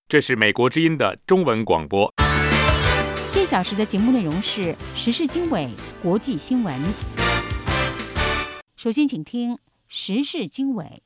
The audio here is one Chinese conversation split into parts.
这是美国之音的中文广播。 1小时的节目内容是时事经纬、国际新闻。首先请听时事经纬。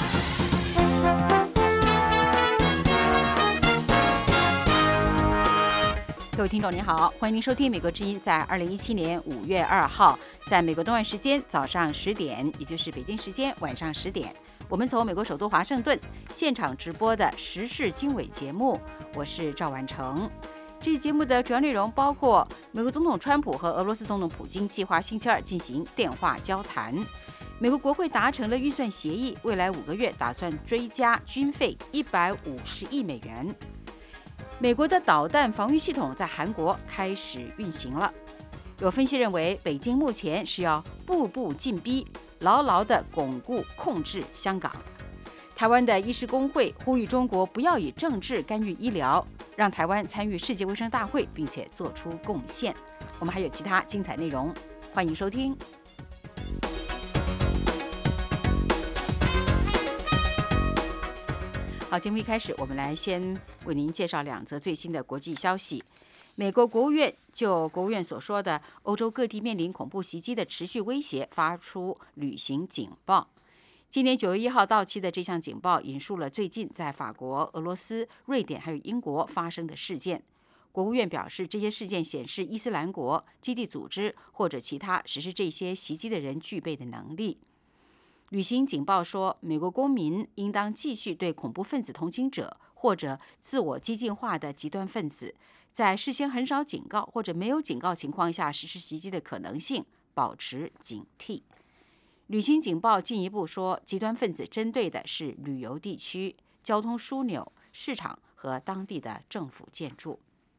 各位听众您好，欢迎您收听美国之音在2017年5月2号在美国东岸时间早上10点，也就是北京时间晚上10点，我们从美国首都华盛顿现场直播的时事经纬节目，我是赵婉成。这期节目的主要内容包括美国总统川普和俄罗斯总统普京计划星期二进行电话交谈，美国国会达成了预算协议，未来5个月打算追加军费150亿美元。美国的导弹防御系统在韩国开始运行了。有分析认为，北京目前是要步步进逼，牢牢地巩固控制香港。台湾的医师工会呼吁中国不要以政治干预医疗，让台湾参与世界卫生大会，并且做出贡献。我们还有其他精彩内容，欢迎收听。好，节目一开始，我们来先为您介绍2则最新的国际消息。美国国务院就国务院所说的欧洲各地面临恐怖袭击的持续威胁发出旅行警报。今年9月1号到期的这项警报引述了最近在法国、俄罗斯、瑞典还有英国发生的事件。国务院表示，这些事件显示伊斯兰国、基地组织或者其他实施这些袭击的人具备的能力。旅行警报说，美国公民应当继续对恐怖分子同情者或者自我激进化的极端分子，在事先很少警告或者没有警告情况下实施袭击的可能性保持警惕。旅行警报进一步说，极端分子针对的是旅游地区、交通枢纽、市场和当地的政府建筑。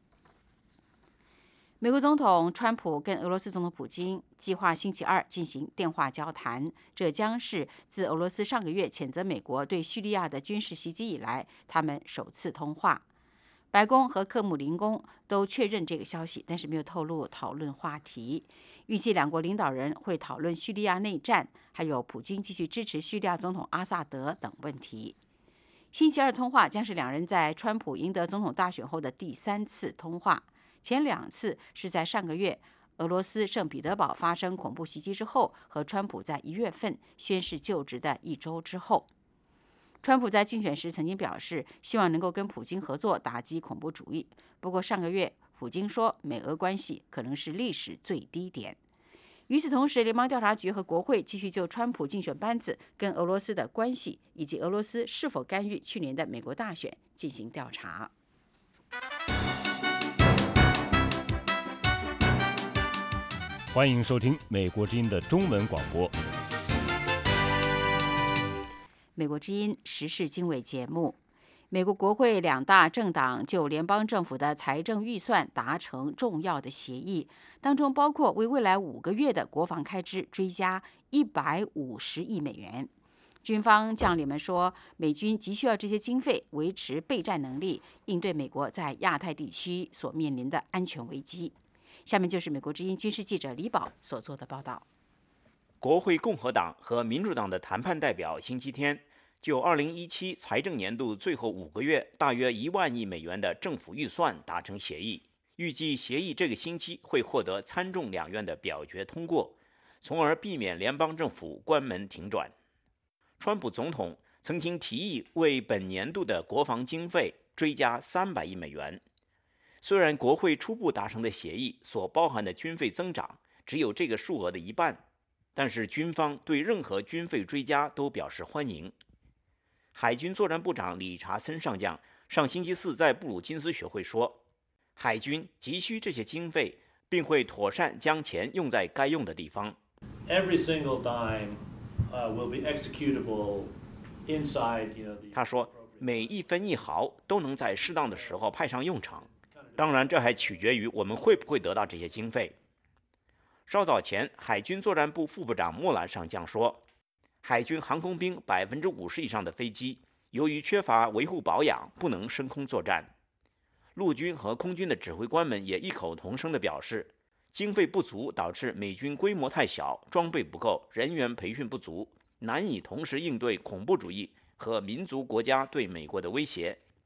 美国总统川普跟俄罗斯总统普京计划星期二进行电话交谈，这将是自俄罗斯上个月谴责美国对叙利亚的军事袭击以来，他们首次通话。白宫和克姆林宫都确认这个消息，但是没有透露讨论话题。预计2国领导人会讨论叙利亚内战，还有普京继续支持叙利亚总统阿萨德等问题。星期二通话将是2人在川普赢得总统大选后的第3次通话。前2次是在上个月俄罗斯圣彼得堡发生恐怖袭击之后，和川普在1月份宣誓就职的1周之后。川普在竞选时曾经表示，希望能够跟普京合作打击恐怖主义。不过上个月普京说，美俄关系可能是历史最低点。与此同时，联邦调查局和国会继续就川普竞选班子跟俄罗斯的关系，以及俄罗斯是否干预去年的美国大选进行调查。 欢迎收听美国之音的中文广播。 美国之音时事经纬节目，美国国会2大政党就联邦政府的财政预算达成重要的协议，当中包括为未来5个月的国防开支追加150亿美元。军方将领们说，美军急需要这些经费维持备战能力，应对美国在亚太地区所面临的安全危机。下面就是美国之音军事记者李宝所做的报道。 国会共和党和民主党的谈判代表星期天就2017财政年度最后5个月大约1万亿美元的政府预算达成协议，预计协议这个星期会获得参众两院的表决通过，从而避免联邦政府关门停转。川普总统曾经提议为本年度的国防经费追加300亿美元。虽然国会初步达成的协议所包含的军费增长只有这个数额的一半，但是军方对任何军费追加都表示欢迎。海军作战部长理查森上将上星期四在布鲁金斯学会说，海军急需这些经费，并会妥善将钱用在该用的地方。 Every single dime will be executable inside, 他说，每一分一毫都能在适当的时候派上用场。当然，这还取决于我们会不会得到这些经费。稍早前，海军作战部副部长莫兰上将说，海军航空兵50%以上的飞机由于缺乏维护保养，不能升空作战。陆军和空军的指挥官们也异口同声地表示，经费不足导致美军规模太小，装备不够，人员培训不足，难以同时应对恐怖主义和民族国家对美国的威胁。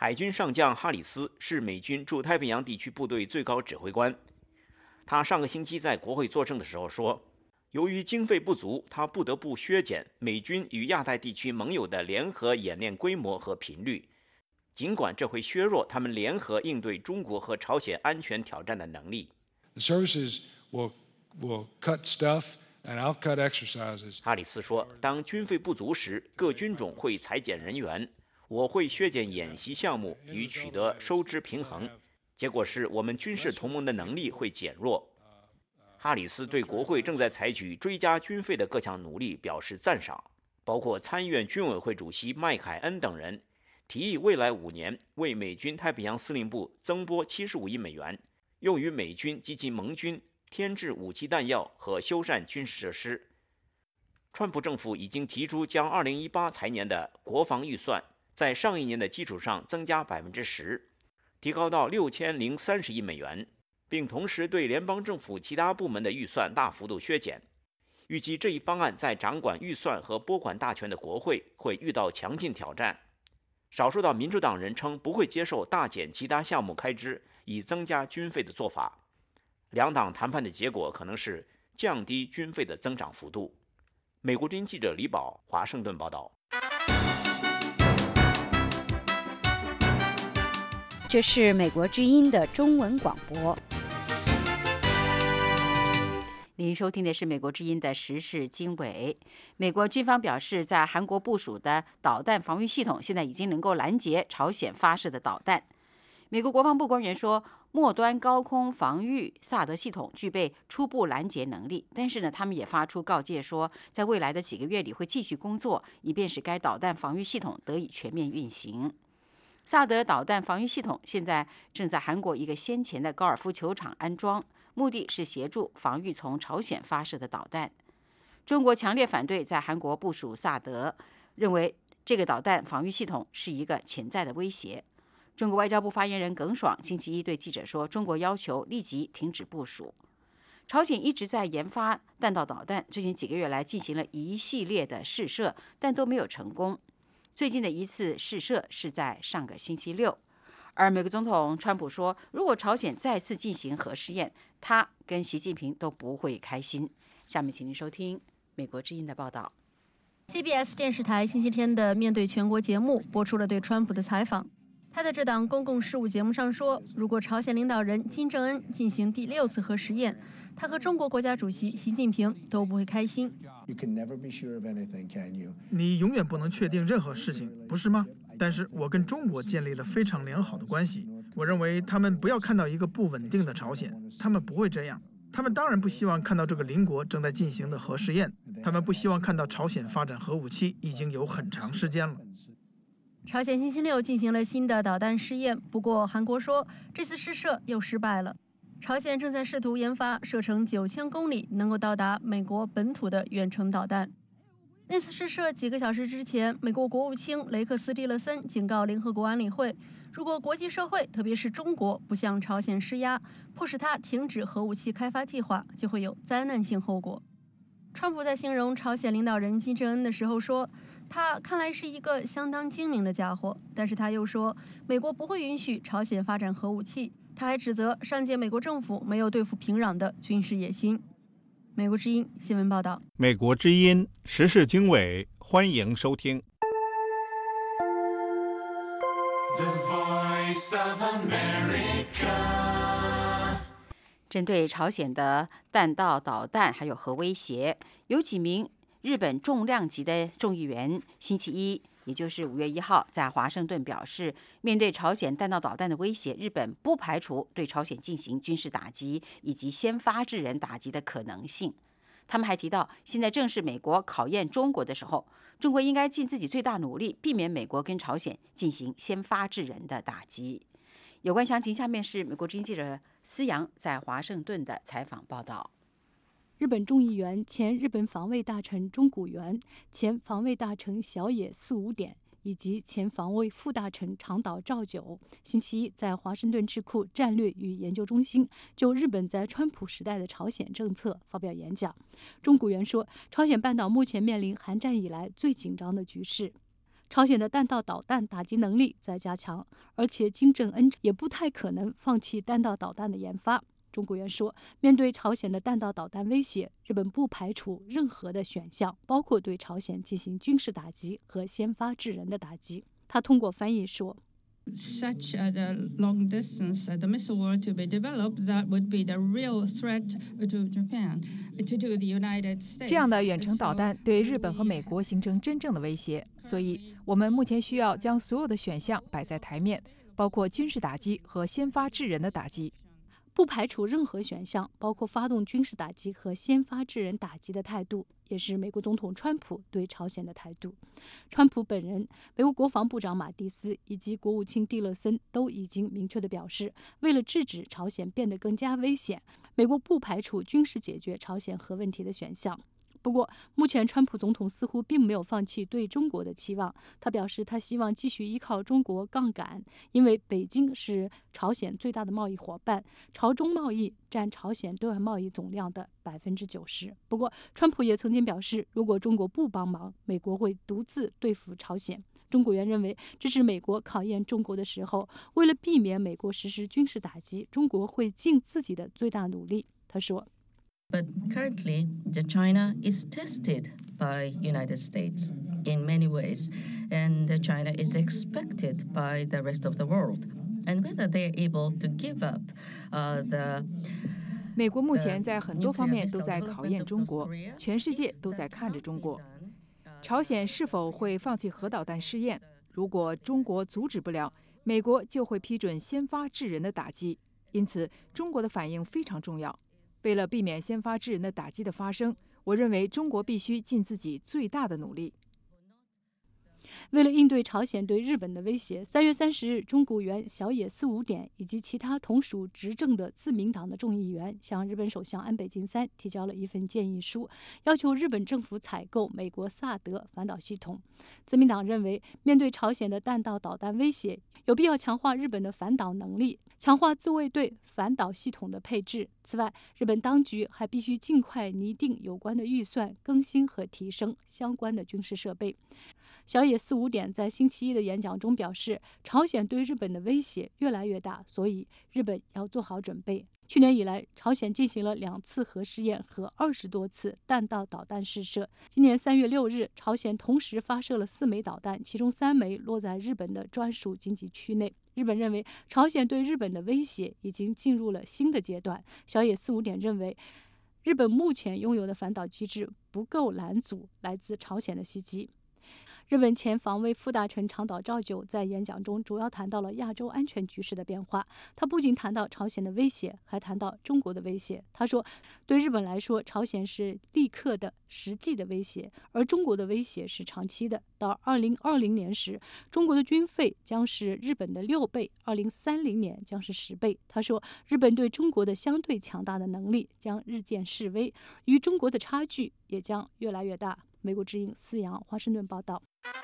海军上将哈里斯是美军驻太平洋地区部队最高指挥官。他上个星期在国会作证的时候说，由于经费不足，他不得不削减美军与亚太地区盟友的联合演练规模和频率，尽管这会削弱他们联合应对中国和朝鲜安全挑战的能力。 The services will cut stuff and I'll cut exercises. 哈里斯说，当军费不足时，各军种会裁减人员，我会削减演习项目以取得收支平衡，结果是我们军事同盟的能力会减弱。哈里斯对国会正在采取追加军费的各项努力表示赞赏，包括参议院军委会主席麦凯恩等人提议未来5年为美军太平洋司令部增拨75亿美元，用于美军及其盟军添置武器弹药和修缮军事设施。川普政府已经提出将2018财年的国防预算在上一年的基础上增加10%，提高到6030亿美元，并同时对联邦政府其他部门的预算大幅度削减。预计这一方案在掌管预算和拨款大权的国会会遇到强劲挑战。少数党民主党人称不会接受大减其他项目开支以增加军费的做法。两党谈判的结果可能是降低军费的增长幅度。美国之音记者李宝，华盛顿报道。 这是美国之音的中文广播。 您收听的是美国之音的时事经纬。美国军方表示，在韩国部署的导弹防御系统现在已经能够拦截朝鲜发射的导弹。美国国防部官员说，末端高空防御萨德系统具备初步拦截能力，但是呢，他们也发出告诫说，在未来的几个月里会继续工作，以便使该导弹防御系统得以全面运行。萨德导弹防御系统现在正在韩国一个先前的高尔夫球场安装，目的是协助防御从朝鲜发射的导弹。中国强烈反对在韩国部署萨德，认为这个导弹防御系统是一个潜在的威胁。中国外交部发言人耿爽星期一对记者说，中国要求立即停止部署。朝鲜一直在研发弹道导弹，最近几个月来进行了一系列的试射，但都没有成功。最近的一次试射是在上个星期六，而美国总统川普说，如果朝鲜再次进行核试验，他跟习近平都不会开心。下面请您收听美国之音的报道。 CBS 电视台星期天的面对全国节目播出了对川普的采访。他在这档公共事务节目上说，如果朝鲜领导人金正恩进行第6次核试验，他和中国国家主席习近平都不会开心。 你永远不能确定任何事情，不是吗？但是我跟中国建立了非常良好的关系。我认为他们不要看到一个不稳定的朝鲜，他们不会这样。他们当然不希望看到这个邻国正在进行的核试验，他们不希望看到朝鲜发展核武器，已经有很长时间了。 朝鲜星期六进行了新的导弹试验，不过韩国说这次试射又失败了。朝鲜正在试图研发射程9000公里、能够到达美国本土的远程导弹。那次试射几个小时之前，美国国务卿雷克斯·蒂勒森警告联合国安理会，如果国际社会，特别是中国，不向朝鲜施压，迫使他停止核武器开发计划，就会有灾难性后果。川普在形容朝鲜领导人金正恩的时候说，他看来是一个相当精明的家伙，但是他又说，美国不会允许朝鲜发展核武器。他还指责上届美国政府没有对付平壤的军事野心。美国之音新闻报道。 美国之音时事经纬，欢迎收听。 针对朝鲜的弹道导弹还有核威胁，有几名日本重量级的众议员星期一，也就是5月1号，在华盛顿表示，面对朝鲜弹道导弹的威胁，日本不排除对朝鲜进行军事打击以及先发制人打击的可能性。他们还提到，现在正是美国考验中国的时候，中国应该尽自己最大努力，避免美国跟朝鲜进行先发制人的打击。有关详情，下面是美国之音记者思阳在华盛顿的采访报道。 日本众议员前日本防卫大臣中谷元、前防卫大臣小野四五点以及前防卫副大臣长岛照久，星期一在华盛顿智库战略与研究中心就日本在川普时代的朝鲜政策发表演讲。中谷元说，朝鲜半岛目前面临韩战以来最紧张的局势。 朝鲜的弹道导弹打击能力在加强，而且金正恩也不太可能放弃弹道导弹的研发。中国援说，面对朝鲜的弹道导弹威胁，日本不排除任何的选项，包括对朝鲜进行军事打击和先发制人的打击。他通过翻译说 ：“Such a long distance missile war to be developed, that would be the real threat to Japan, to the United States.” 这样的远程导弹对日本和美国形成真正的威胁，所以我们目前需要将所有的选项摆在台面，包括军事打击和先发制人的打击。 不排除任何选项，包括发动军事打击和先发制人打击的态度，也是美国总统川普对朝鲜的态度。川普本人、美国国防部长马蒂斯以及国务卿蒂勒森都已经明确地表示，为了制止朝鲜变得更加危险，美国不排除军事解决朝鲜核问题的选项。不过，目前川普总统似乎并没有放弃对中国的期望。他表示，他希望继续依靠中国杠杆，因为北京是朝鲜最大的贸易伙伴，朝中贸易占朝鲜对外贸易总量的90%。不过，川普也曾经表示，如果中国不帮忙，美国会独自对付朝鲜。中国原认为，这是美国考验中国的时候，为了避免美国实施军事打击，中国会尽自己的最大努力。他说。 But currently, China is tested by United States in many ways, and China is expected by the rest of the world. And whether they are able to give up the 美国目前在很多方面都在考验中国，全世界都在看着中国。朝鲜是否会放弃核导弹试验？如果中国阻止不了，美国就会批准先发制人的打击。因此，中国的反应非常重要。为了避免先发制人的打击的发生，我认为中国必须尽自己最大的努力。 为了应对朝鲜对日本的威胁，3月30日，中谷元、小野四五点以及其他同属执政的自民党的众议员向日本首相安倍晋三提交了一份建议书，要求日本政府采购美国萨德反导系统。自民党认为，面对朝鲜的弹道导弹威胁，有必要强化日本的反导能力，强化自卫队反导系统的配置。此外，日本当局还必须尽快拟定有关的预算，更新和提升相关的军事设备。小野四五点在星期一的演讲中表示，朝鲜对日本的威胁越来越大，所以日本要做好准备。去年以来，朝鲜进行了2次核试验和20多次弹道导弹试射。今年3月6日，朝鲜同时发射了4枚导弹，其中3枚落在日本的专属经济区内。日本认为，朝鲜对日本的威胁已经进入了新的阶段。小野四五点认为，日本目前拥有的反导机制不够拦阻来自朝鲜的袭击。日本前防卫副大臣长岛照久在演讲中主要谈到了亚洲安全局势的变化。他不仅谈到朝鲜的威胁，还谈到中国的威胁。他说，对日本来说，朝鲜是立刻的、实际的威胁，而中国的威胁是长期的。到2020年时，中国的军费将是日本的6倍，2030年将是10倍。他说，日本对中国的相对强大的能力将日渐式微，与中国的差距也将越来越大。美国之音思阳华盛顿报道。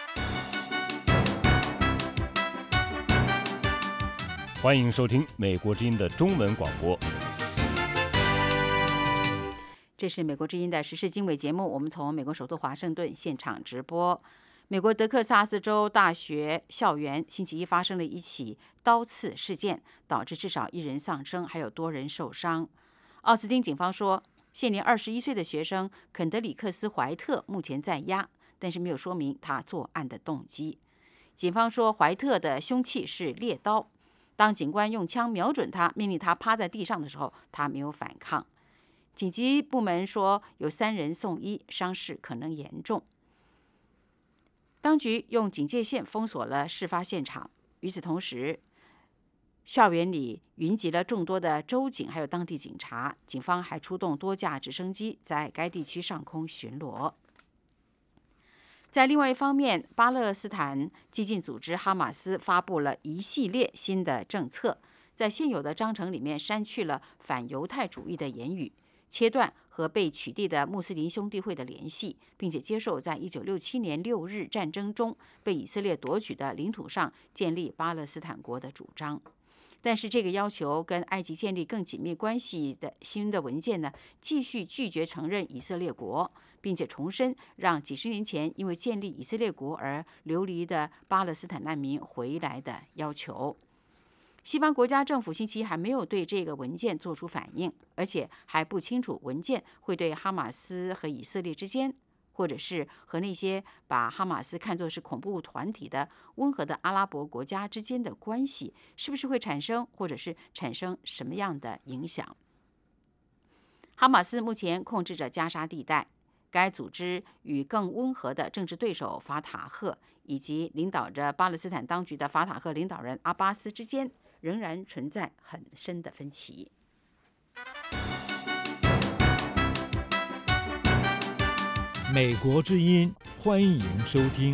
欢迎收听美国之音的中文广播。 这是美国之音的时事经纬节目，我们从美国首都华盛顿现场直播。美国德克萨斯州大学校园星期一发生了一起刀刺事件，导致至少1人丧生，还有多人受伤。奥斯汀警方说，现年21岁的学生肯德里克斯·怀特目前在押，但是没有说明他作案的动机。警方说，怀特的凶器是猎刀。当警官用枪瞄准他，命令他趴在地上的时候，他没有反抗。紧急部门说，有3人送医，伤势可能严重。当局用警戒线封锁了事发现场。与此同时，校园里云集了众多的州警还有当地警察，警方还出动多架直升机在该地区上空巡逻。在另外一方面，巴勒斯坦激进组织哈马斯发布了一系列新的政策，在现有的章程里面删去了反犹太主义的言语，切断和被取缔的穆斯林兄弟会的联系，并且接受在1967年6日战争中被以色列夺取的领土上建立巴勒斯坦国的主张。 但是这个要求跟埃及建立更紧密关系的新的文件呢，继续拒绝承认以色列国，并且重申让几十年前因为建立以色列国而流离的巴勒斯坦难民回来的要求。西方国家政府星期一还没有对这个文件做出反应，而且还不清楚文件会对哈马斯和以色列之间，或者是和那些把哈马斯看作是恐怖团体的温和的阿拉伯国家之间的关系，是不是会产生，或者是产生什么样的影响？哈马斯目前控制着加沙地带，该组织与更温和的政治对手法塔赫以及领导着巴勒斯坦当局的法塔赫领导人阿巴斯之间仍然存在很深的分歧。 美国之音，欢迎收听。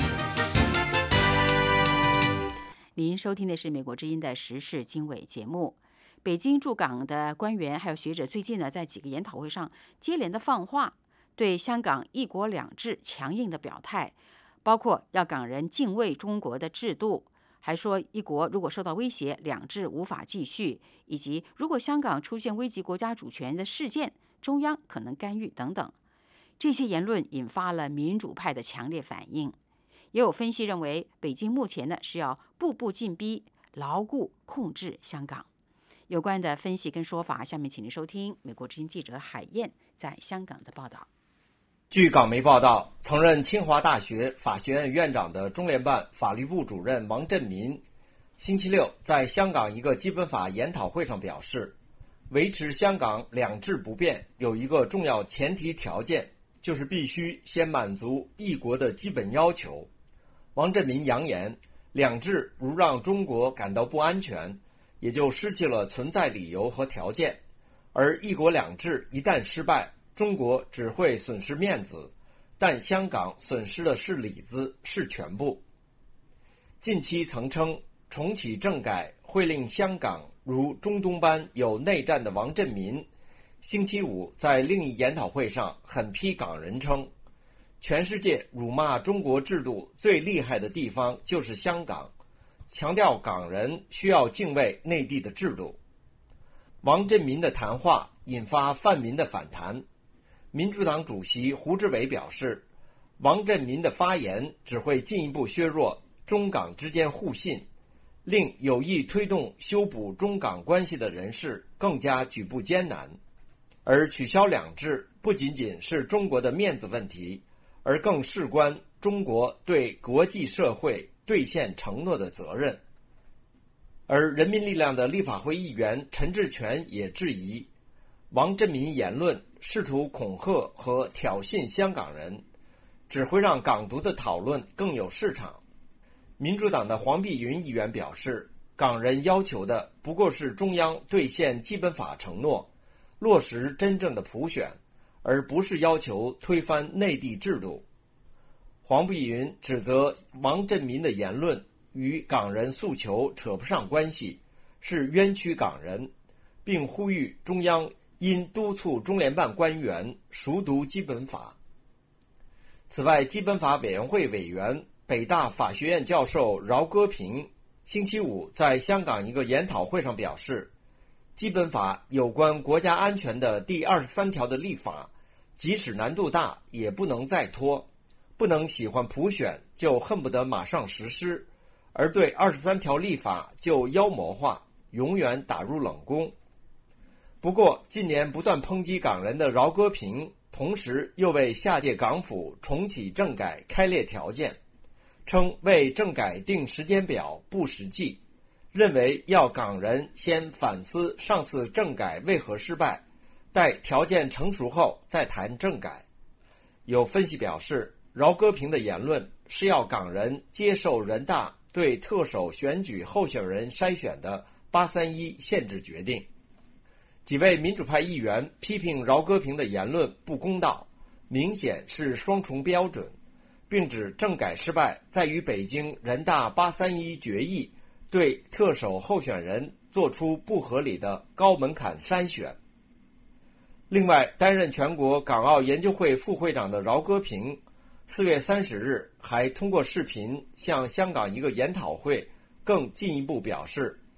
您收听的是美国之音的时事经纬节目。北京驻港的官员还有学者最近呢，在几个研讨会上接连的放话，对香港一国两制强硬的表态，包括要港人敬畏中国的制度，还说一国如果受到威胁，两制无法继续，以及如果香港出现危及国家主权的事件，中央可能干预等等。这些言论引发了民主派的强烈反应，也有分析认为，北京目前呢是要步步进逼，牢固控制香港。有关的分析跟说法，下面请您收听美国之音记者海燕在香港的报道。 据港媒报道，曾任清华大学法学院院长的中联办法律部主任王振民，星期六在香港一个基本法研讨会上表示，维持香港两制不变有一个重要前提条件，就是必须先满足一国的基本要求。王振民扬言，两制如让中国感到不安全，也就失去了存在理由和条件，而一国两制一旦失败，中国只会损失面子，但香港损失的是里子，是全部。近期曾称重启政改会令香港如中东般有内战的王振民，星期五在另一研讨会上狠批港人称，全世界辱骂中国制度最厉害的地方就是香港，强调港人需要敬畏内地的制度。王振民的谈话引发泛民的反弹，民主党主席胡志伟表示，王振民的发言只会进一步削弱中港之间互信，令有意推动修补中港关系的人士更加举步艰难。而取消两制不仅仅是中国的面子问题，而更事关中国对国际社会兑现承诺的责任。而人民力量的立法会议员陈志全也质疑，王振民言论试图恐吓和挑衅香港人，只会让港独的讨论更有市场。民主党的黄碧云议员表示，港人要求的不过是中央兑现基本法承诺，落实真正的普选，而不是要求推翻内地制度。黄碧云指责王振民的言论与港人诉求扯不上关系，是冤屈港人，并呼吁中央应督促中联办官员熟读基本法。此外，基本法委员会委员、北大法学院教授饶戈平星期五在香港一个研讨会上表示，基本法有关国家安全的第23条的立法，即使难度大，也不能再拖，不能喜欢普选就恨不得马上实施，而对23条立法就妖魔化，永远打入冷宫。不过，近年不断抨击港人的饶戈平，同时又为下届港府重启政改开列条件，称为政改定时间表不实际，认为要港人先反思上次政改为何失败，待条件成熟后再谈政改。有分析表示，饶戈平的言论是要港人接受人大对特首选举候选人筛选的831限制决定。几位民主派议员批评饶戈平的言论不公道，明显是双重标准，并指政改失败在于北京人大831决议对特首候选人做出不合理的高门槛筛选。另外，担任全国港澳研究会副会长的饶戈平4月30日还通过视频向香港一个研讨会更进一步表示，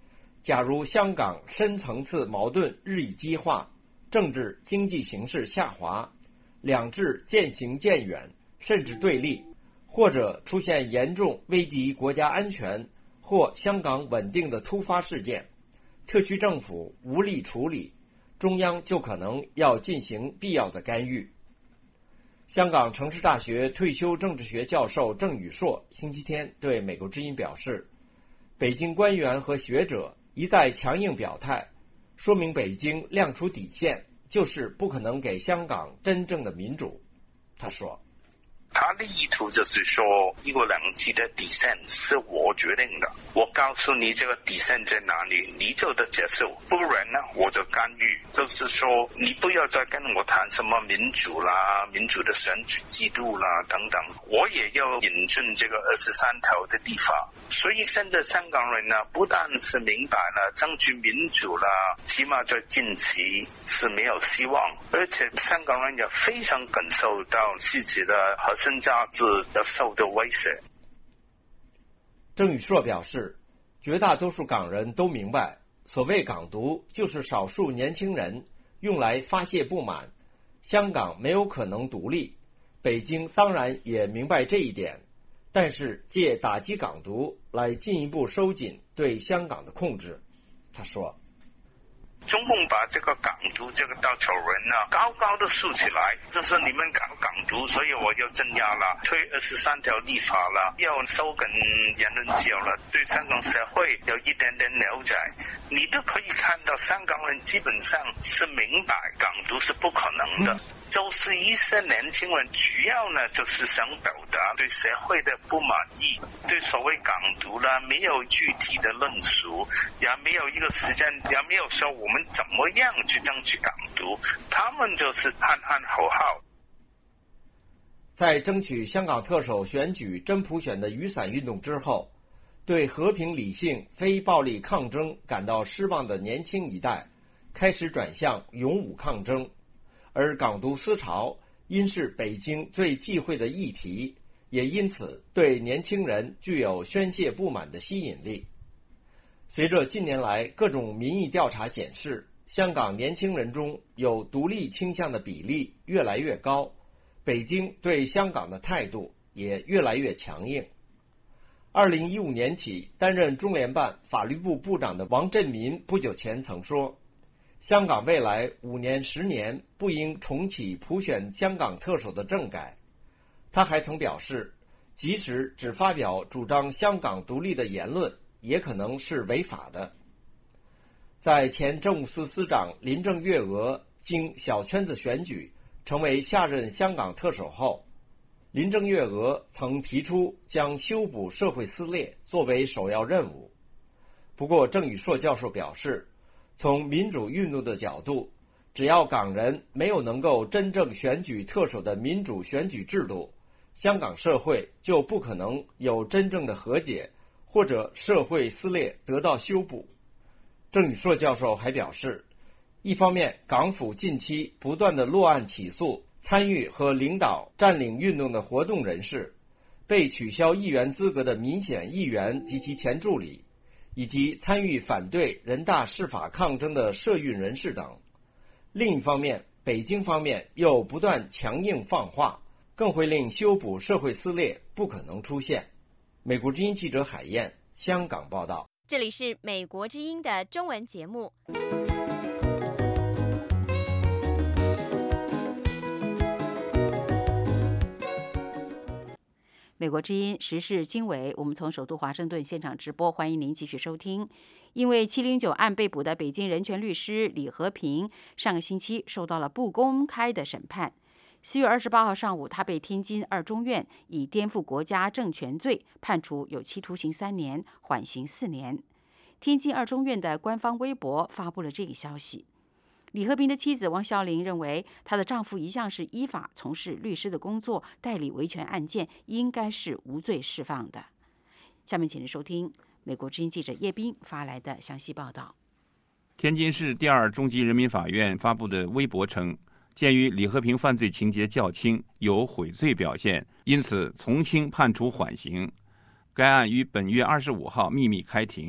假如香港深层次矛盾日益激化，政治经济形势下滑，两制渐行渐远，甚至对立，或者出现严重危及国家安全或香港稳定的突发事件，特区政府无力处理，中央就可能要进行必要的干预。香港城市大学退休政治学教授郑宇硕星期天对美国之音表示，北京官员和学者一再强硬表态，说明北京亮出底线，就是不可能给香港真正的民主。他说， 他的意图就是说，一国两制的底线是我决定的，我告诉你这个底线在哪里，你就得接受，不然呢我就干预。就是说，你不要再跟我谈什么民主啦、民主的选举制度啦等等，我也要引进这个23条的立法。所以现在香港人呢，不但是明白了争取民主啦，起码在近期是没有希望，而且香港人也非常感受到自己的核心价值要受到威胁。 郑宇硕表示，绝大多数港人都明白，所谓港独就是少数年轻人用来发泄不满，香港没有可能独立，北京当然也明白这一点，但是借打击港独来进一步收紧对香港的控制。他说， 中共把这个港独这个稻草人呢，高高的竖起来，就是你们搞港独，所以我就镇压了，推23条立法了，要收紧言论自由了，对香港社会有一点点了解。你都可以看到，香港人基本上是明白港独是不可能的。就是一些年轻人主要呢就是想表达对社会的不满意，对所谓港独呢没有具体的论述，也没有一个时间，也没有说我们怎么样去争取港独，他们就是喊喊口号。 在争取香港特首选举真普选的雨伞运动之后，对和平理性非暴力抗争感到失望的年轻一代开始转向勇武抗争，而港独思潮因是北京最忌讳的议题，也因此对年轻人具有宣泄不满的吸引力。随着近年来各种民意调查显示，香港年轻人中有独立倾向的比例越来越高，北京对香港的态度也越来越强硬。2015年起担任中联办法律部部长的王振民不久前曾说，香港未来5年10年不应重启普选香港特首的政改。他还曾表示，即使只发表主张香港独立的言论，也可能是违法的。在前政务司司长林郑月娥经小圈子选举成为下任香港特首后，林郑月娥曾提出将修补社会撕裂作为首要任务。不过郑宇硕教授表示，从民主运动的角度，只要港人没有能够真正选举特首的民主选举制度，香港社会就不可能有真正的和解，或者社会撕裂得到修补。郑宇硕教授还表示，一方面港府近期不断的落案起诉参与和领导占领运动的活动人士，被取消议员资格的民选议员及其前助理，以及参与反对人大释法抗争的社运人士等。另一方面，北京方面又不断强硬放话，更会令修补社会撕裂不可能出现。美国之音记者海燕，香港报道。 这里是美国之音的中文节目。 美国之音时事经纬，我们从首都华盛顿现场直播，欢迎您继续收听。因为709案被捕的北京人权律师李和平，上个星期受到了不公开的审判。4月28号上午，他被天津2中院以颠覆国家政权罪判处有期徒刑3年，缓刑4年。天津2中院的官方微博发布了这个消息。李和平的妻子王孝玲认为，她的丈夫一向是依法从事律师的工作，代理维权案件，应该是无罪释放的。下面请您收听美国之音记者叶斌发来的详细报道。 天津市第2中级人民法院发布的微博称，鉴于李和平犯罪情节较轻，有悔罪表现，因此从轻判处缓刑。该案于本月25号秘密开庭，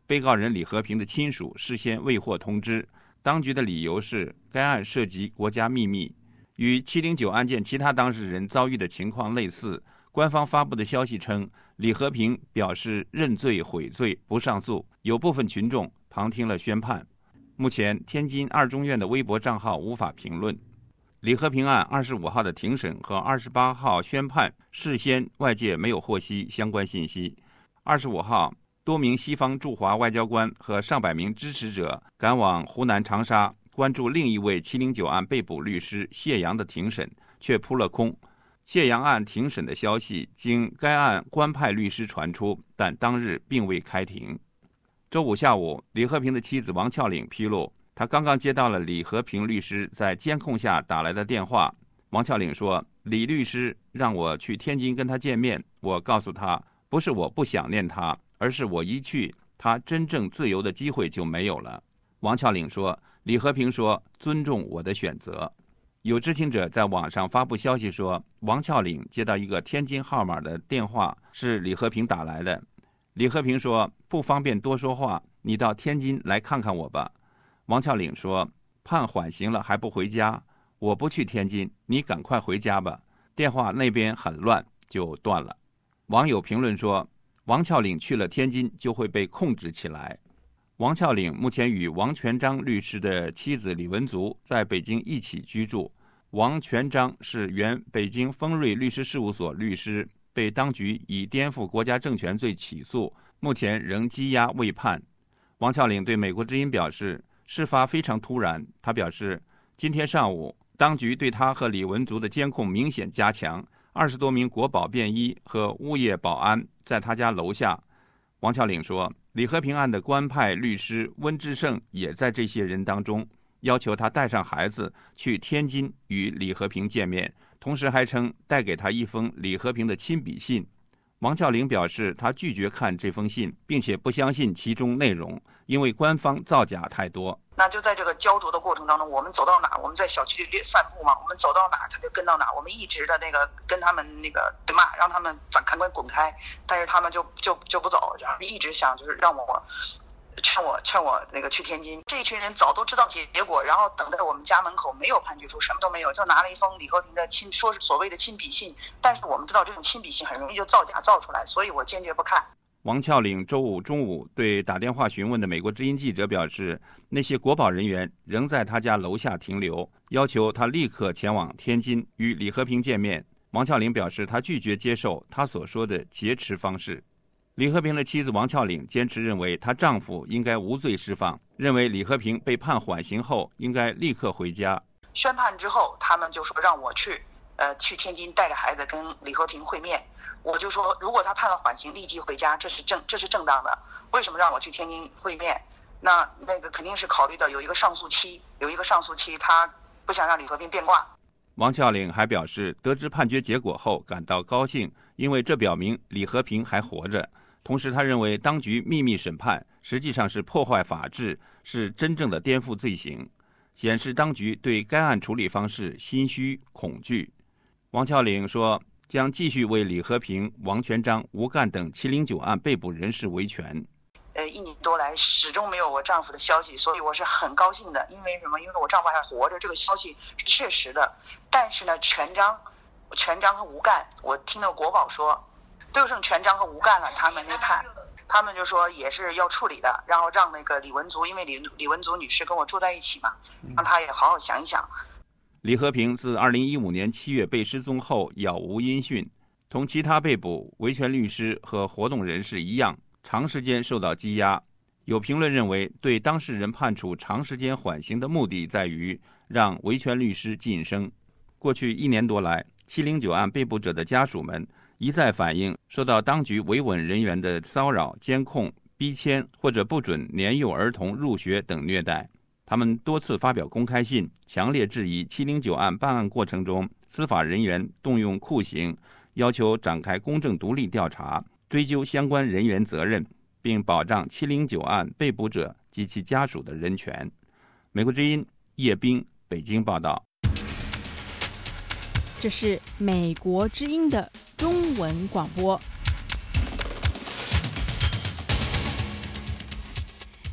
被告人李和平的亲属事先未获通知，当局的理由是该案涉及国家秘密，与709案件其他当事人遭遇的情况类似。官方发布的消息称，李和平表示认罪悔罪，不上诉。有部分群众旁听了宣判。目前，天津二中院的微博账号无法评论。李和平案25号的庭审和28号宣判，事先外界没有获悉相关信息。25号，多名西方驻华外交官和上百名支持者赶往湖南长沙，关注另一位709案被捕律师谢阳的庭审，却扑了空。谢阳案庭审的消息经该案官派律师传出，但当日并未开庭。周五下午，李和平的妻子王峭岭披露，他刚刚接到了李和平律师在监控下打来的电话。王峭岭说，李律师让我去天津跟他见面，我告诉他，不是我不想念他，而是我一去，他真正自由的机会就没有了。王峭岭说，李和平说尊重我的选择。有知情者在网上发布消息说，王峭岭接到一个天津号码的电话，是李和平打来的。李和平说，不方便多说话，你到天津来看看我吧。王峭岭说，判缓刑了还不回家，我不去天津，你赶快回家吧。电话那边很乱，就断了。网友评论说，王峭岭去了天津就会被控制起来。王峭岭目前与王全璋律师的妻子李文足在北京一起居住。王全璋是原北京丰瑞律师事务所律师，被当局以颠覆国家政权罪起诉，目前仍羁押未判。王峭岭对美国之音表示，事发非常突然。他表示，今天上午当局对他和李文足的监控明显加强，20多名国保便衣和物业保安在他家楼下。王峭岭说，李和平案的官派律师温志胜也在这些人当中，要求他带上孩子去天津与李和平见面，同时还称带给他一封李和平的亲笔信。王峭岭表示，他拒绝看这封信，并且不相信其中内容，因为官方造假太多。 那就在这个焦灼的过程当中，我们走到哪，我们在小区里散步嘛，我们走到哪他就跟到哪，我们一直的跟他们对骂，让他们赶快滚开，但是他们就不走，然后一直想就是让我劝我去天津。这群人早都知道结果，然后等在我们家门口，没有判决书，什么都没有，就拿了一封李和平的说是所谓的亲笔信，但是我们知道这种亲笔信很容易就造假造出来，所以我坚决不看。 王峭岭周五中午对打电话询问的美国之音记者表示，那些国保人员仍在他家楼下停留，要求他立刻前往天津与李和平见面。王峭岭表示，他拒绝接受他所说的劫持方式。李和平的妻子王峭岭坚持认为，她丈夫应该无罪释放，认为李和平被判缓刑后应该立刻回家。 宣判之后，他们就说让我去天津带着孩子跟李和平会面。我就说，如果他判了缓刑，立即回家，这是正当的。为什么让我去天津会面？那个肯定是考虑到有一个上诉期，他不想让李和平变卦。 王峭岭还表示，得知判决结果后感到高兴，因为这表明李和平还活着。同时，他认为当局秘密审判实际上是破坏法治，是真正的颠覆罪行，显示当局对该案处理方式心虚恐惧。王峭岭说，将继续为李和平、王全璋、吴干等709案被捕人士维权。 1年多来始终没有我丈夫的消息，所以我是很高兴的。因为什么？因为我丈夫还活着，这个消息是确实的。但是呢，全璋和吴干，我听到国保说，都剩全璋和吴干了，他们没判，他们就说也是要处理的，然后让李文足，因为李文足女士跟我住在一起嘛，让她也好好想一想。 李和平自2015年7月被失踪后杳无音讯，同其他被捕维权律师和活动人士一样，长时间受到羁押。有评论认为，对当事人判处长时间缓刑的目的在于让维权律师晋升。过去1年多来，709案被捕者的家属们一再反映受到当局维稳人员的骚扰、监控、逼迁或者不准年幼儿童入学等虐待。他们多次发表公开信，强烈质疑709案办案过程中司法人员动用酷刑，要求展开公正独立调查，追究相关人员责任，并保障709案被捕者及其家属的人权。美国之音叶冰北京报道。 这是美国之音的中文广播。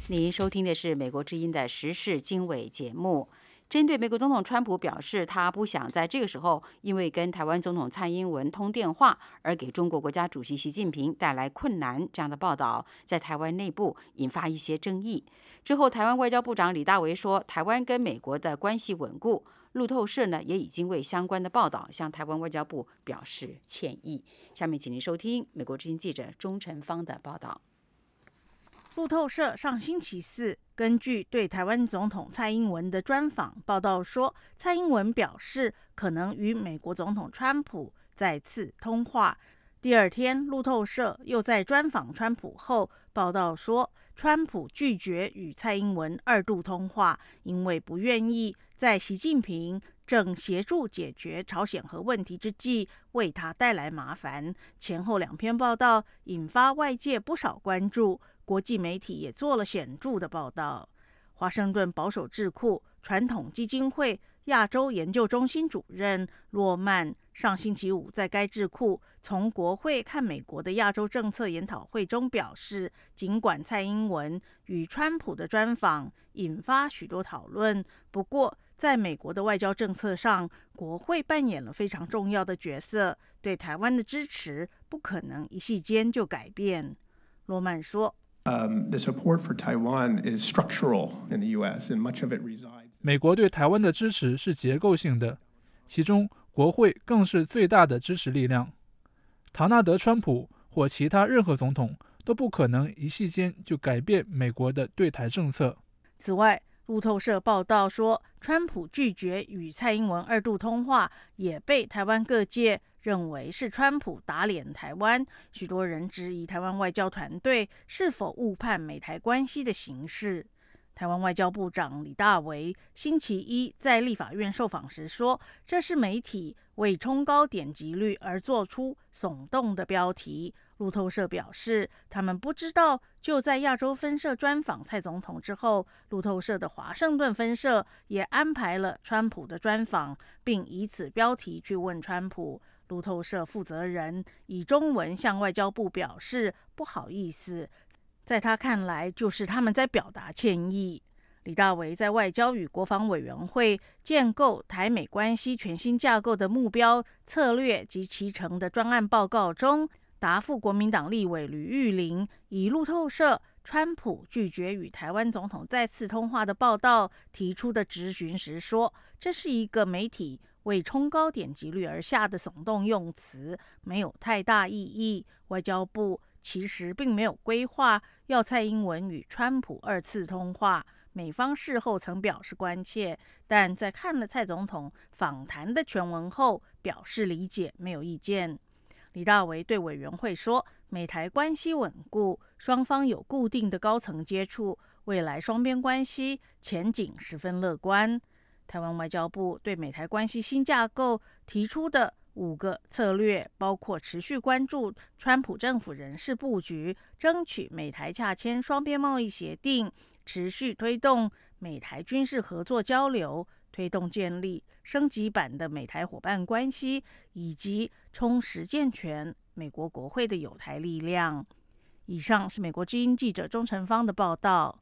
您收听的是美国之音的时事经纬节目。针对美国总统川普表示他不想在这个时候因为跟台湾总统蔡英文通电话而给中国国家主席习近平带来困难，这样的报道在台湾内部引发一些争议。之后，台湾外交部长李大为说，台湾跟美国的关系稳固。路透社呢也已经为相关的报道向台湾外交部表示歉意。下面请您收听美国之音记者钟晨芳的报道。 路透社上星期四根据对台湾总统蔡英文的专访报道说，蔡英文表示可能与美国总统川普再次通话。第二天，路透社又在专访川普后报道说，川普拒绝与蔡英文2度通话，因为不愿意在习近平正协助解决朝鲜核问题之际为他带来麻烦。前后2篇报道引发外界不少关注，国际媒体也做了显著的报道。华盛顿保守智库传统基金会亚洲研究中心主任洛曼上星期五在该智库从国会看美国的亚洲政策研讨会中表示，尽管蔡英文与川普的专访引发许多讨论，不过在美国的外交政策上，国会扮演了非常重要的角色，对台湾的支持不可能一夕间就改变。罗曼说 The support for Taiwan is structural in the U.S. and much of it resides. 美国对台湾的支持是结构性的，其中国会更是最大的支持力量。唐纳德·川普或其他任何总统都不可能一夕间就改变美国的对台政策。 此外，路透社报道说，川普拒绝与蔡英文2度通话，也被台湾各界认为是川普打脸台湾。许多人质疑台湾外交团队是否误判美台关系的形势。台湾外交部长李大为星期一在立法院受访时说，这是媒体为冲高点击率而做出耸动的标题。路透社表示，他们不知道就在亚洲分社专访蔡总统之后，路透社的华盛顿分社也安排了川普的专访，并以此标题去问川普。路透社负责人以中文向外交部表示不好意思，在他看来就是他们在表达歉意。李大为在外交与国防委员会建构台美关系全新架构的目标、策略及其成的专案报告中答复国民党立委吕玉玲以路透社川普拒绝与台湾总统再次通话的报道提出的质询时说，这是一个媒体为冲高点击率而下的耸动用词，没有太大意义。外交部其实并没有规划要蔡英文与川普2次通话，美方事后曾表示关切，但在看了蔡总统访谈的全文后表示理解，没有意见。李大为对委员会说，美台关系稳固，双方有固定的高层接触，未来双边关系前景十分乐观。台湾外交部对美台关系新架构提出的5个策略，包括持续关注川普政府人事布局，争取美台洽签双边贸易协定，持续推动美台军事合作交流，推动建立升级版的美台伙伴关系，以及充实健全美国国会的友台力量。以上是美国之音记者钟晨芳的报道。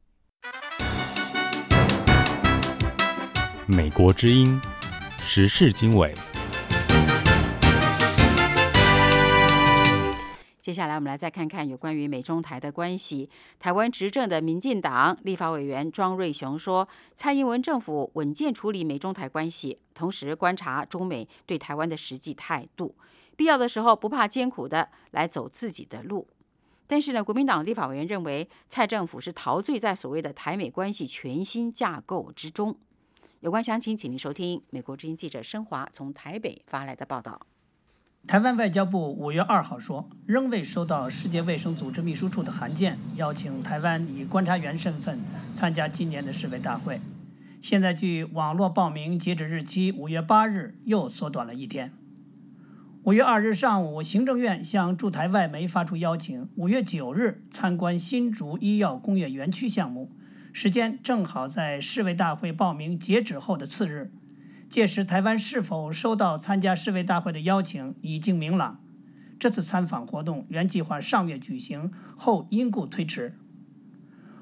美国之音时事经纬。 接下来我们来再看看有关于美中台的关系。台湾执政的民进党立法委员庄瑞雄说，蔡英文政府稳健处理美中台关系，同时观察中美对台湾的实际态度，必要的时候不怕艰苦的来走自己的路。但是呢，国民党立法委员认为，蔡政府是陶醉在所谓的台美关系全新架构之中。有关详情，请您收听美国之音记者申华从台北发来的报道。 台湾外交部5月2号说，仍未收到世界卫生组织秘书处的函件，邀请台湾以观察员身份参加今年的世卫大会。现在距网络报名截止日期5月8日又缩短了1天。5月2日上午，行政院向驻台外媒发出邀请，5月9日参观新竹医药工业园区项目，时间正好在世卫大会报名截止后的次日。届时台湾是否收到参加世卫大会的邀请已经明朗。这次参访活动原计划上月举行，后因故推迟。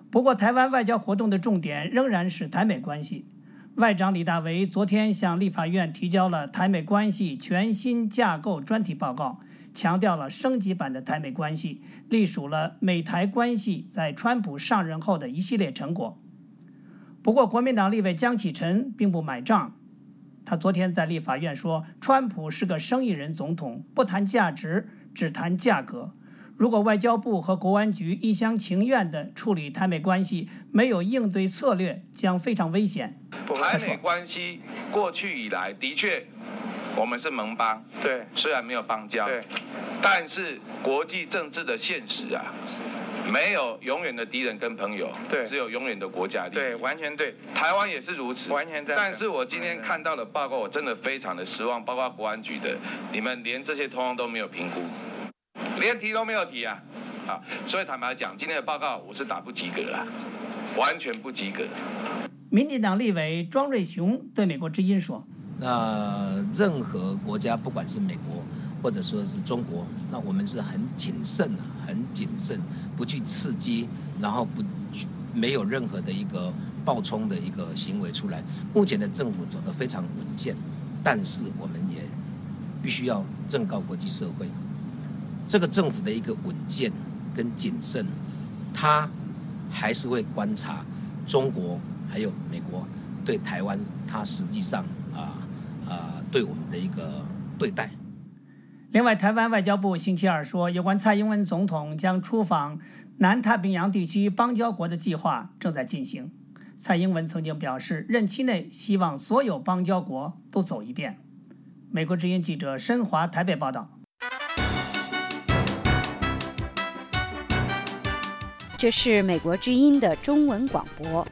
不过，台湾外交活动的重点仍然是台美关系。外长李大为昨天向立法院提交了台美关系全新架构专题报告，强调了升级版的台美关系，隶属了美台关系在川普上任后的一系列成果。不过，国民党立委江启臣并不买账。他昨天在立法院说，川普是个生意人总统，不谈价值，只谈价格。如果外交部和国安局一厢情愿地处理台美关系，没有应对策略，将非常危险。 台美关系过去以来的确，我们是盟邦，对，虽然没有邦交，对，但是国际政治的现实啊，没有永远的敌人跟朋友，对，只有永远的国家利益。对，完全对。台湾也是如此，完全在。但是我今天看到的报告，我真的非常的失望，包括国安局的，你们连这些通通都没有评估。连提都没有提啊！所以坦白讲，今天的报告我是打不及格了，完全不及格。 民进党立委庄瑞雄对美国之音说：“ 那任何国家，不管是美国或者说是中国，那我们是很谨慎啊，很谨慎，不去刺激，然后没有任何的一个暴冲的一个行为出来。目前的政府走得非常稳健，但是我们也必须要正告国际社会。”这个政府的一个稳健跟谨慎，他还是会观察中国还有美国对台湾，他实际上对我们的一个对待。 另外，台湾外交部星期二说，有关蔡英文总统将出访南太平洋地区邦交国的计划正在进行。蔡英文曾经表示，任期内希望所有邦交国都走一遍。美国之音记者申华台北报道。 这是美国之音的中文广播。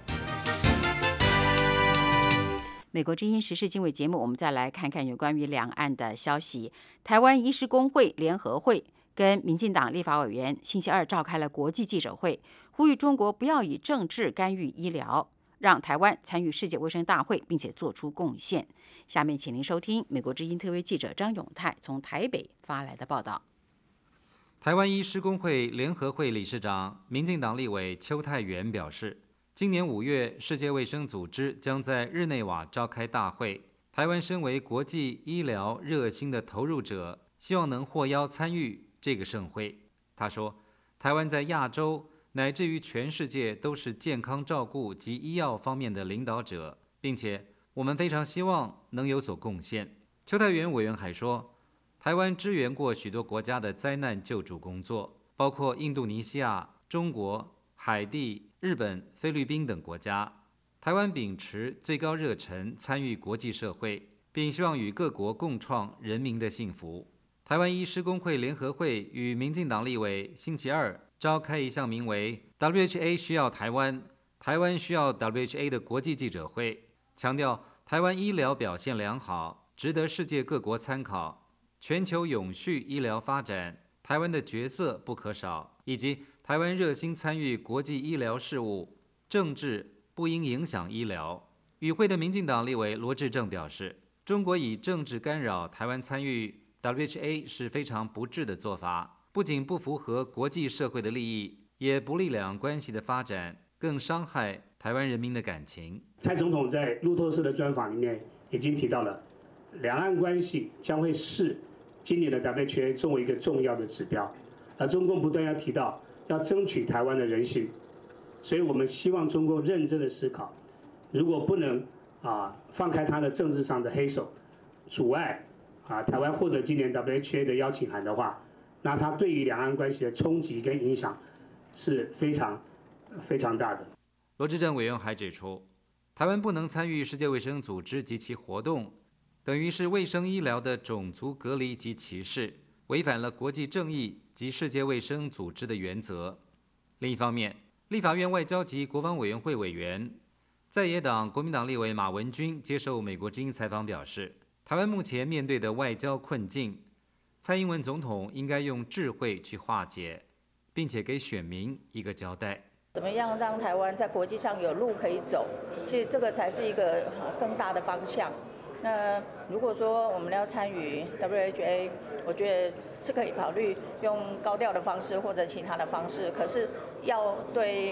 美国之音时事经纬节目，我们再来看看有关于两岸的消息。台湾医师公会联合会跟民进党立法委员星期二召开了国际记者会，呼吁中国不要以政治干预医疗，让台湾参与世界卫生大会，并且做出贡献。下面请您收听美国之音特约记者张永泰从台北发来的报道。 台湾医师公会联合会理事长、民进党立委邱泰源表示，今年5月，世界卫生组织将在日内瓦召开大会。台湾身为国际医疗热心的投入者，希望能获邀参与这个盛会。他说，台湾在亚洲乃至于全世界都是健康照顾及医药方面的领导者，并且我们非常希望能有所贡献。邱泰源委员还说，台湾支援过许多国家的灾难救助工作，包括印度尼西亚、中国、海地、日本、菲律宾等国家。台湾秉持最高热忱参与国际社会，并希望与各国共创人民的幸福。台湾医师公会联合会与民进党立委星期二召开一项名为 WHA 需要台湾，台湾需要 WHA 的国际记者会，强调台湾医疗表现良好，值得世界各国参考。全球永续医疗发展，台湾的角色不可少，以及台湾热心参与国际医疗事务，政治不应影响医疗。与会的民进党立委罗致政表示，中国以政治干扰台湾参与 WHA 是非常不智的做法，不仅不符合国际社会的利益，也不利两岸关系的发展，更伤害台湾人民的感情。 蔡总统在路透社的专访里面已经提到了，两岸关系将会视今年的 WHA 作为一个重要的指标，而中共不断要提到要争取台湾的人心，所以我们希望中共认真的思考，如果不能放开他的政治上的黑手，阻碍台湾获得今年 WHA 的邀请函的话，那它对于两岸关系的冲击跟影响是非常非常大的。 罗致政委员还指出，台湾不能参与世界卫生组织及其活动，等于是卫生医疗的种族隔离及歧视，违反了国际正义及世界卫生组织的原则。另一方面，立法院外交及国防委员会委员、在野党国民党立委马文君接受美国之音采访表示，台湾目前面对的外交困境，蔡英文总统应该用智慧去化解，并且给选民一个交代。 怎么样让台湾在国际上有路可以走？其实这个才是一个更大的方向。那如果说我们要参与 WHA， 我觉得是可以考虑用高调的方式或者其他的方式，可是要对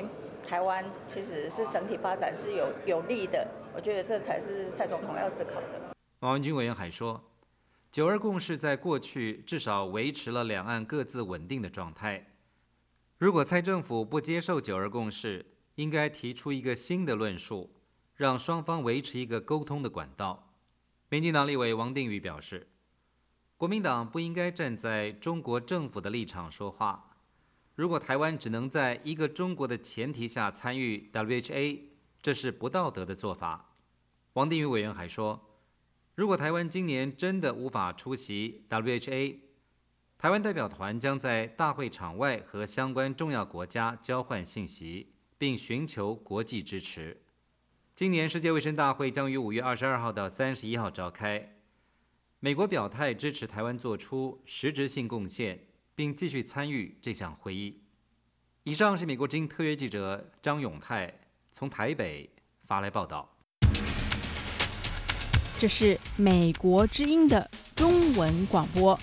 台湾其实是整体发展是有利的。我觉得这才是蔡总统要思考的。 王文君委员还说，9·2共识在过去至少维持了两岸各自稳定的状态。如果蔡政府不接受9·2共识，应该提出一个新的论述，让双方维持一个沟通的管道。民进党立委王定宇表示，国民党不应该站在中国政府的立场说话。如果台湾只能在一个中国的前提下参与 WHA， 这是不道德的做法。王定宇委员还说，如果台湾今年真的无法出席 WHA， 台湾代表团将在大会场外和相关重要国家交换信息，并寻求国际支持。今年世界卫生大会将于5月22号到31号召开。美国表态支持台湾做出实质性贡献，并继续参与这项会议。以上是美国之音特约记者张永泰从台北发来报道。 这是美国之音的中文广播。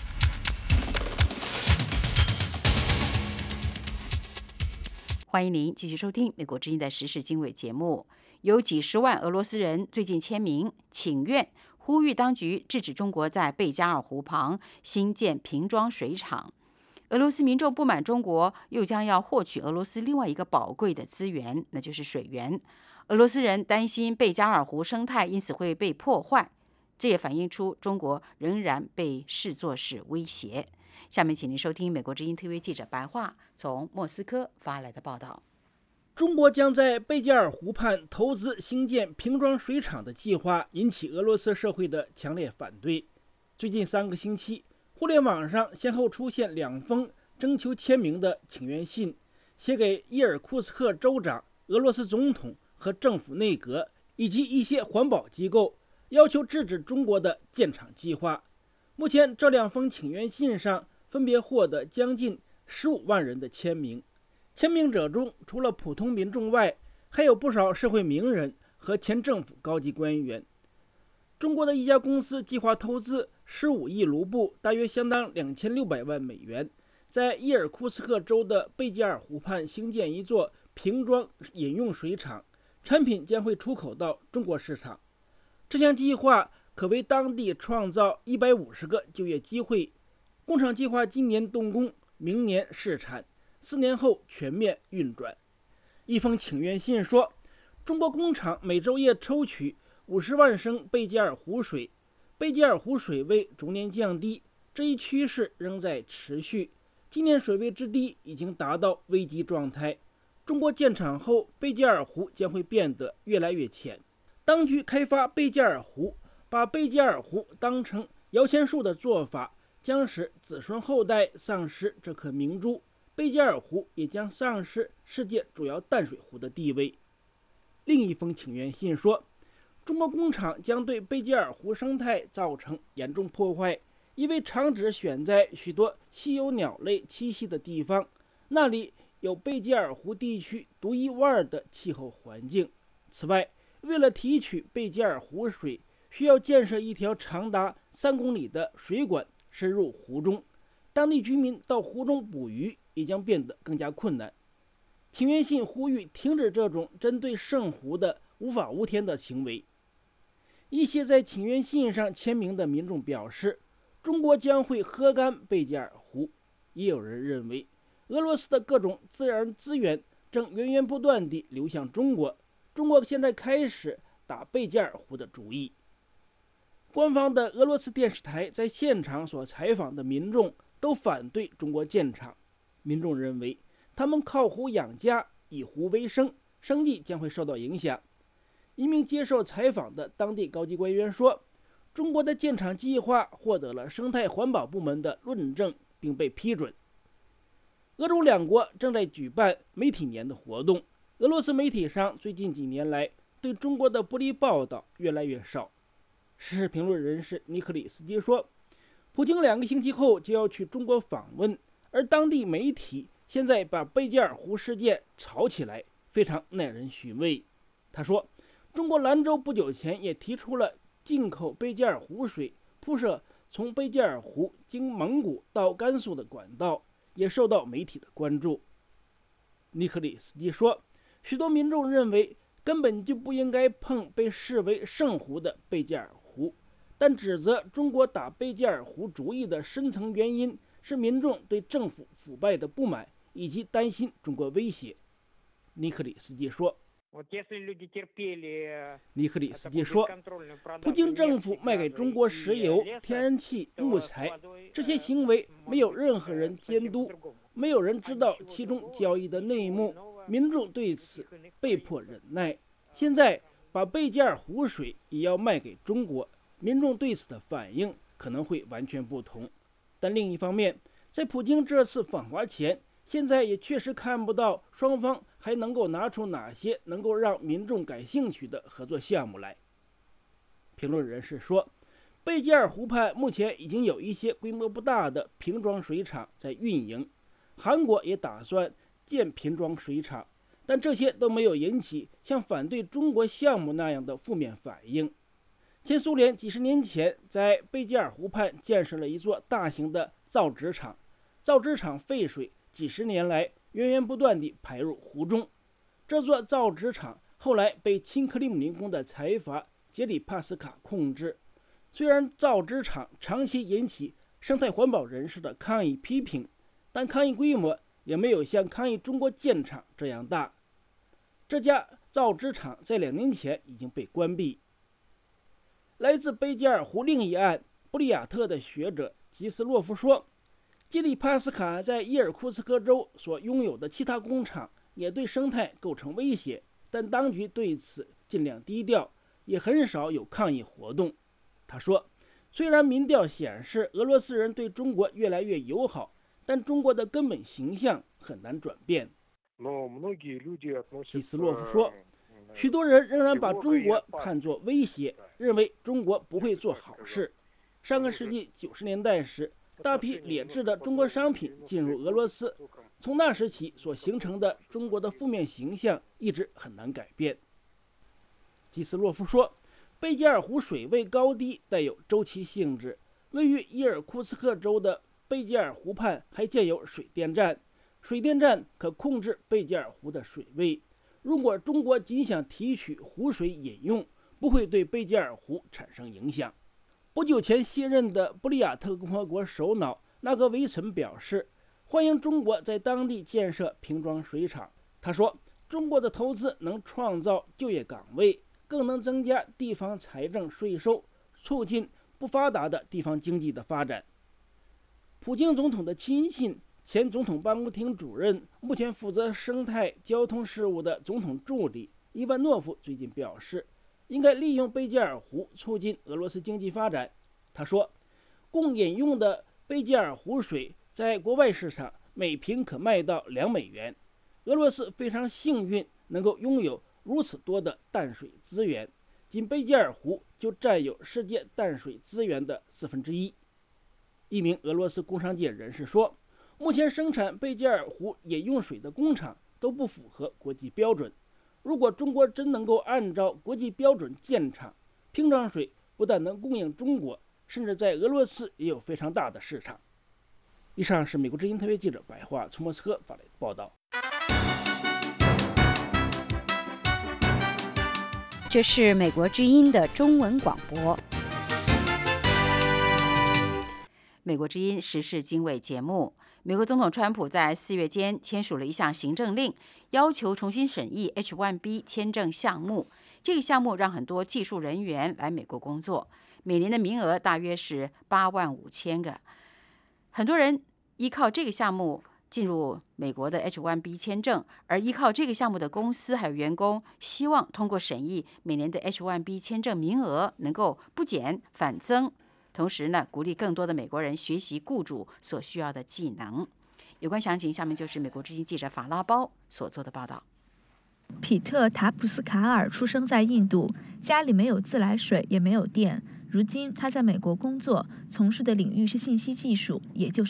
欢迎您继续收听美国之音的时事经纬节目。有几十万俄罗斯人最近签名请愿，呼吁当局制止中国在贝加尔湖旁新建瓶装水厂。俄罗斯民众不满中国又将要获取俄罗斯另外一个宝贵的资源，那就是水源。俄罗斯人担心贝加尔湖生态因此会被破坏，这也反映出中国仍然被视作是威胁。下面请您收听美国之音特约记者白桦从莫斯科发来的报道。 中国将在贝加尔湖畔投资兴建瓶装水厂的计划引起俄罗斯社会的强烈反对。最近3个星期，互联网上先后出现2封征求签名的请愿信，写给伊尔库斯克州长、俄罗斯总统和政府内阁以及一些环保机构，要求制止中国的建厂计划。目前这2封请愿信上分别获得将近15万人的签名。签名者中除了普通民众外，还有不少社会名人和前政府高级官员。中国的一家公司计划投资15亿卢布，大约相当2600万美元，在伊尔库斯克州的贝加尔湖畔兴建一座瓶装饮用水厂，产品将会出口到中国市场。这项计划可为当地创造150个就业机会。工厂计划今年动工，明年试产，4年后全面运转。一封请愿信说，中国工厂每周业抽取50万升贝加尔湖水，贝加尔湖水位逐年降低，这一趋势仍在持续。今年水位之低已经达到危机状态。中国建厂后，贝加尔湖将会变得越来越浅。当局开发贝加尔湖，把贝加尔湖当成摇钱树的做法，将使子孙后代丧失这颗明珠，贝加尔湖也将丧失世界主要淡水湖的地位。另一封请愿信说，中国工厂将对贝加尔湖生态造成严重破坏，因为厂址选在许多稀有鸟类栖息的地方，那里有贝加尔湖地区独一无二的气候环境。此外，为了提取贝加尔湖水，需要建设一条长达3公里的水管深入湖中，当地居民到湖中捕鱼也将变得更加困难。请愿信呼吁停止这种针对圣湖的无法无天的行为。一些在请愿信上签名的民众表示，中国将会喝干贝加尔湖。也有人认为，俄罗斯的各种自然资源正源源不断地流向中国，中国现在开始打贝加尔湖的主意。官方的俄罗斯电视台在现场所采访的民众都反对中国建厂。民众认为，他们靠湖养家，以湖为生，生计将会受到影响。一名接受采访的当地高级官员说，中国的建厂计划获得了生态环保部门的论证并被批准。俄中2国正在举办媒体年的活动，俄罗斯媒体上最近几年来对中国的不利报道越来越少。时事评论人士尼克里斯基说，普京2个星期后就要去中国访问，而当地媒体现在把贝加尔湖事件炒起来，非常耐人寻味。他说，中国兰州不久前也提出了进口贝加尔湖水，铺设从贝加尔湖经蒙古到甘肃的管道，也受到媒体的关注。尼克里斯基说， 许多民众认为根本就不应该碰被视为圣湖的贝加尔湖，但指责中国打贝加尔湖主意的深层原因是民众对政府腐败的不满，以及担心中国威胁。尼克里斯基说，普京政府卖给中国石油、天然气、木材，这些行为没有任何人监督，没有人知道其中交易的内幕，民众对此被迫忍耐。现在把贝加尔湖水也要卖给中国，民众对此的反应可能会完全不同。但另一方面，在普京这次访华前，现在也确实看不到双方还能够拿出哪些能够让民众感兴趣的合作项目来。评论人士说，贝加尔湖畔目前已经有一些规模不大的瓶装水厂在运营，韩国也打算建瓶装水厂，但这些都没有引起像反对中国项目那样的负面反应。前苏联几十年前在贝加尔湖畔建设了一座大型的造纸厂，造纸厂废水几十年来源源不断地排入湖中。这座造纸厂后来被亲克里姆林宫的财阀杰里帕斯卡控制。虽然造纸厂长期引起生态环保人士的抗议批评，但抗议规模也没有像抗议中国建厂这样大。这家造纸厂在2年前已经被关闭。来自贝加尔湖另一岸布里亚特的学者吉斯洛夫说，杰里帕斯卡在伊尔库茨克州所拥有的其他工厂也对生态构成威胁，但当局对此尽量低调，也很少有抗议活动。他说，虽然民调显示俄罗斯人对中国越来越友好，但中国的根本形象很难转变。吉斯洛夫说，许多人仍然把中国看作威胁，认为中国不会做好事。上个世纪90年代时，大批劣质的中国商品进入俄罗斯，从那时起所形成的中国的负面形象一直很难改变。基斯洛夫说，贝加尔湖水位高低带有周期性质，位于伊尔库茨克州的贝加尔湖畔还建有水电站，水电站可控制贝加尔湖的水位。如果中国仅想提取湖水饮用，不会对贝加尔湖产生影响。不久前卸任的布里亚特共和国首脑纳格维岑表示，欢迎中国在当地建设瓶装水厂。他说，中国的投资能创造就业岗位，更能增加地方财政税收，促进不发达的地方经济的发展。普京总统的亲信、前总统办公厅主任、目前负责生态交通事务的总统助理伊万诺夫最近表示，应该利用贝加尔湖促进俄罗斯经济发展。他说，供饮用的贝加尔湖水在国外市场每瓶可卖到2美元。俄罗斯非常幸运能够拥有如此多的淡水资源，仅贝加尔湖就占有世界淡水资源的1/4。一名俄罗斯工商界人士说，目前生产贝加尔湖饮用水的工厂都不符合国际标准。如果中国真能够按照国际标准建厂，瓶装水不但能供应中国，甚至在俄罗斯也有非常大的市场。以上是美国之音特约记者白桦从莫斯科发来的报道。 这是美国之音的中文广播。 美国之音时事经纬节目，美国总统川普在4月间签署了一项行政令，要求重新审议 H-1B 签证项目。这个项目让很多技术人员来美国工作，每年的名额大约是85000个。很多人依靠这个项目进入美国的 H-1B 签证，而依靠这个项目的公司还有员工，希望通过审议每年的 H-1B 签证名额能够不减反增。同时呢，鼓励更多的美国人学习雇主所需要的技能。有关详情，下面就是美国之音记者法拉包所做的报道。 皮特·塔普斯卡尔出生在印度，家里没有自来水，也没有电。如今他在美国工作，从事的领域是信息技术，也就是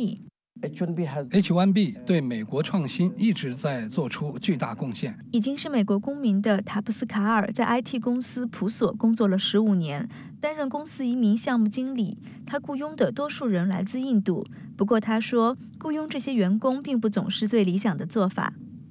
IT。H-1B 对美国创新一直在做出巨大贡献。 已经是美国公民的塔普斯卡尔在 IT 公司普索工作了15年，担任公司移民项目经理。他雇佣的多数人来自印度，不过他说，雇佣这些员工并不总是最理想的做法。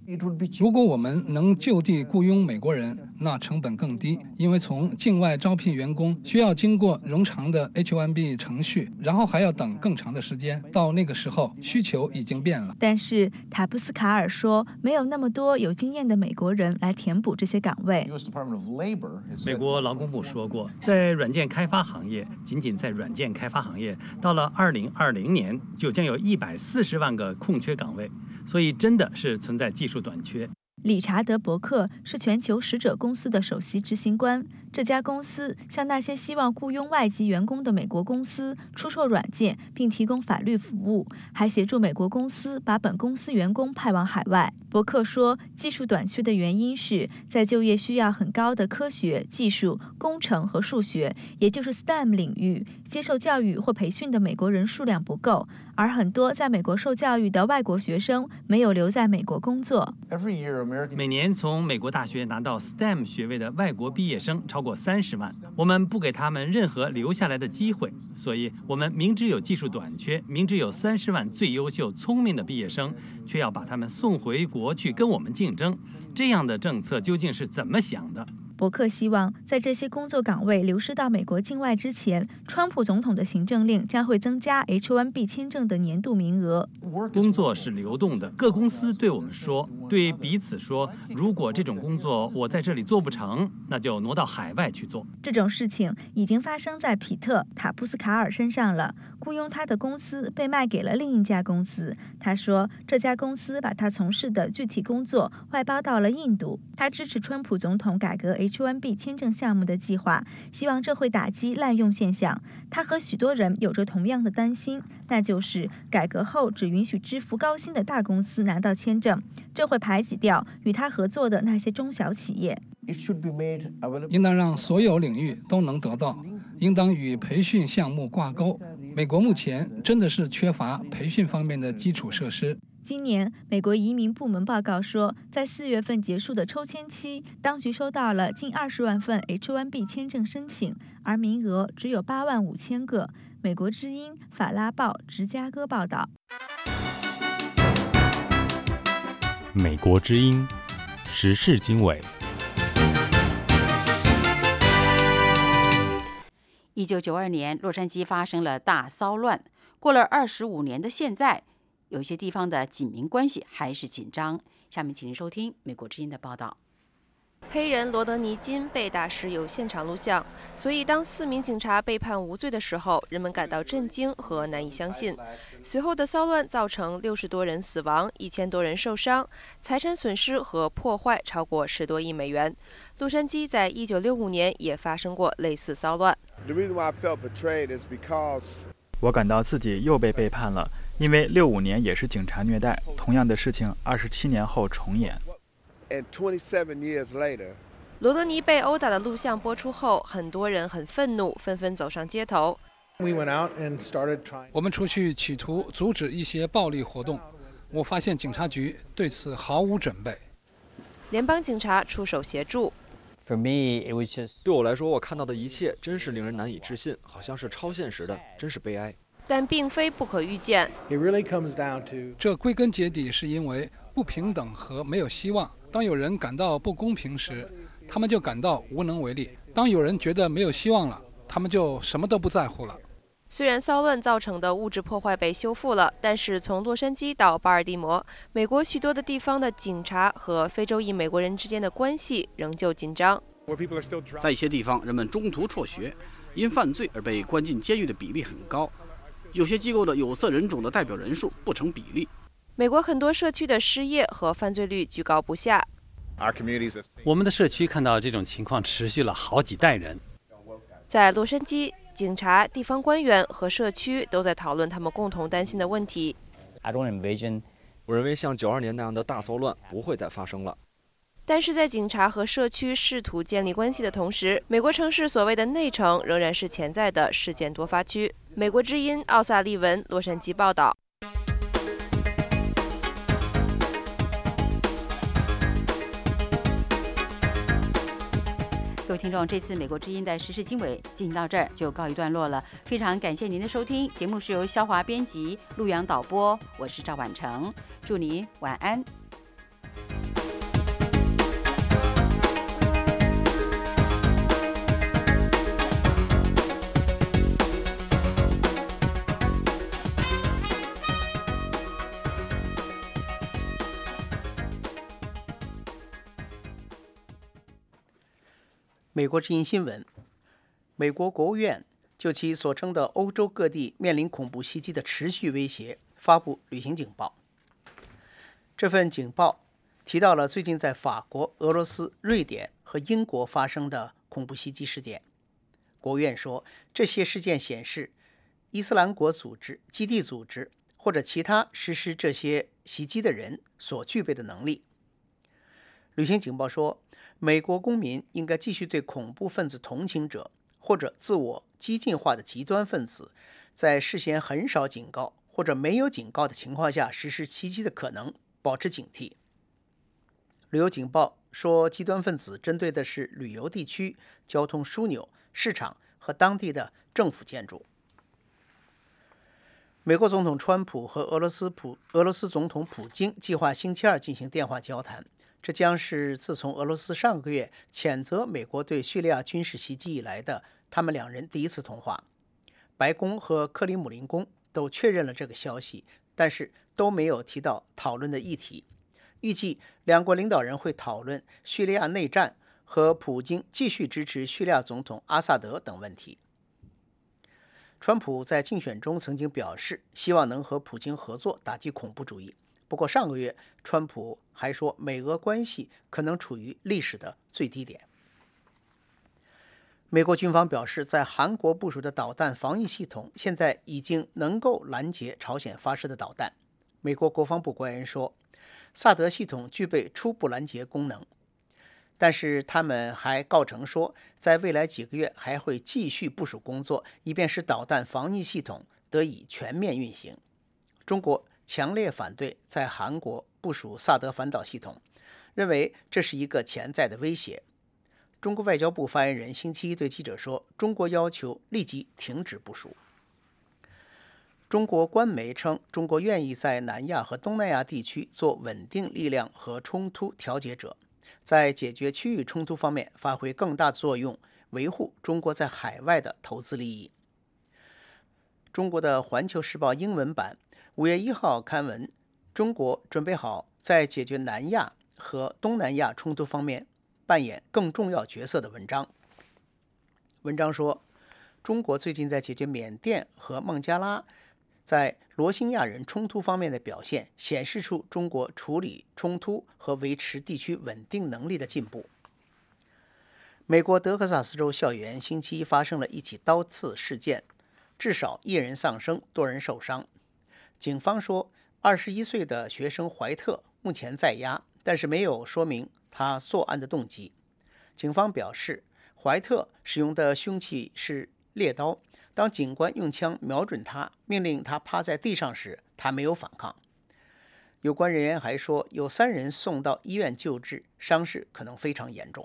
如果我们能就地雇佣美国人，那成本更低，因为从境外招聘员工需要经过冗长的 H-1B 程序，然后还要等更长的时间。到那个时候，需求已经变了。 但是塔布斯卡尔说，没有那么多有经验的美国人来填补这些岗位。 美国劳工部说过，在软件开发行业，仅仅在软件开发行业，到了2020年就将有140万个空缺岗位，所以真的是存在技术短缺。 理查德·伯克是全球使者公司的首席执行官。这家公司向那些希望雇佣外籍员工的美国公司出售软件，并提供法律服务，还协助美国公司把本公司员工派往海外。伯克说，技术短缺的原因是在就业需要很高的科学、技术、工程和数学，也就是 STEM 领域，接受教育或培训的美国人数量不够，而很多在美国受教育的外国学生没有留在美国工作。 每年从美国大学拿到 STEM 学位的外国毕业生超过30万，我们不给他们任何留下来的机会，所以我们明知有技术短缺，明知有30万最优秀聪明的毕业生，却要把他们送回国去跟我们竞争。这样的政策究竟是怎么想的？ 伯克希望在这些工作岗位流失到美国境外之前，川普总统的行政令将会增加 H-1B 签证的年度名额。 工作是流动的，各公司对我们说，对彼此说，如果这种工作我在这里做不成，那就挪到海外去做。 这种事情已经发生在皮特·塔布斯卡尔身上了。雇佣他的公司被卖给了另一家公司。他说，这家公司把他从事的具体工作外包到了印度。他支持川普总统改革 H-1B 签证项目的计划，希望这会打击滥用现象。他和许多人有着同样的担心，那就是改革后只允许支付高薪的大公司拿到签证，这会排挤掉与他合作的那些中小企业。 应当让所有领域都能得到，应当与培训项目挂钩。美国目前真的是缺乏培训方面的基础设施。 今年，美国移民部门报告说，在4月份结束的抽签期，当局收到了近20万份 H-1B 签证申请，而名额只有8万5千个。美国之音法拉报芝加哥报道。 美国之音时事经纬。 1992年，洛杉矶发生了大骚乱。过了25年的现在，有些地方的警民关系还是紧张。下面请您收听美国之音的报道。 黑人罗德尼金被打时有现场录像，所以当4名警察被判无罪的时候，人们感到震惊和难以相信。随后的骚乱造成60多人死亡，1000多人受伤，财产损失和破坏超过10多亿美元。洛杉矶在1965年也发生过类似骚乱。 我感到自己又被背叛了，因为65年也是警察虐待，同样的事情27年后重演。 罗德尼被殴打的录像播出后，很多人很愤怒，纷纷走上街头。 我们出去企图阻止一些暴力活动，我发现警察局对此毫无准备。 联邦警察出手协助。 对我来说，我看到的一切真是令人难以置信，好像是超现实的，真是悲哀。 但并非不可预见。 这归根结底是因为不平等和没有希望。当有人感到不公平时，他们就感到无能为力；当有人觉得没有希望了，他们就什么都不在乎了。 虽然骚乱造成的物质破坏被修复了，但是从洛杉矶到巴尔的摩，美国许多的地方的警察和非洲裔美国人之间的关系仍旧紧张。 在一些地方，人们中途辍学，因犯罪而被关进监狱的比例很高。有些机构的有色人种的代表人数不成比例。 美国很多社区的失业和犯罪率居高不下。 我们的社区看到这种情况持续了好几代人。 在洛杉矶，警察、地方官员和社区都在讨论他们共同担心的问题。 我认为像92年那样的大骚乱不会再发生了。 但是在警察和社区试图建立关系的同时，美国城市所谓的内城仍然是潜在的事件多发区。美国之音奥萨利文洛杉矶报道。 各位听众，这次美国之音的时事经纬进行到这儿就告一段落了，非常感谢您的收听。节目是由肖华编辑、陆阳导播，我是赵婉成，祝您晚安。 美国之音新闻，美国国务院就其所称的欧洲各地面临恐怖袭击的持续威胁发布旅行警报。这份警报提到了最近在法国、俄罗斯、瑞典和英国发生的恐怖袭击事件。国务院说，这些事件显示伊斯兰国组织、基地组织或者其他实施这些袭击的人所具备的能力。旅行警报说，美国公民应该继续对恐怖分子同情者或者自我激进化的极端分子，在事先很少警告或者没有警告的情况下实施袭击的可能保持警惕。旅游警报说，极端分子针对的是旅游地区、交通枢纽、市场和当地的政府建筑。美国总统川普和俄罗斯总统普京计划星期二进行电话交谈，这将是自从俄罗斯上个月谴责美国对叙利亚军事袭击以来的他们两人第一次通话。白宫和克里姆林宫都确认了这个消息，但是都没有提到讨论的议题。预计两国领导人会讨论叙利亚内战和普京继续支持叙利亚总统阿萨德等问题。川普在竞选中曾经表示，希望能和普京合作打击恐怖主义。不过上个月，川普还说美俄关系可能处于历史的最低点。美国军方表示，在韩国部署的导弹防御系统现在已经能够拦截朝鲜发射的导弹。美国国防部官员说，萨德系统具备初步拦截功能，但是他们还告称说，在未来几个月还会继续部署工作，以便使导弹防御系统得以全面运行。中国强烈反对在韩国部署萨德反导系统，认为这是一个潜在的威胁。中国外交部发言人星期一对记者说，中国要求立即停止部署。中国官媒称，中国愿意在南亚和东南亚地区做稳定力量和冲突调解者，在解决区域冲突方面发挥更大的作用，维护中国在海外的投资利益。中国的《环球时报》英文版5月1号刊文，中国准备好在解决南亚和东南亚冲突方面扮演更重要角色的文章。文章说，中国最近在解决缅甸和孟加拉在罗兴亚人冲突方面的表现，显示出中国处理冲突和维持地区稳定能力的进步。美国德克萨斯州校园星期一发生了一起刀刺事件，至少1人丧生，多人受伤。警方说，21岁的学生怀特目前在押，但是没有说明他作案的动机。警方表示，怀特使用的凶器是猎刀，当警官用枪瞄准他，命令他趴在地上时，他没有反抗。有关人员还说，有3人送到医院救治，伤势可能非常严重。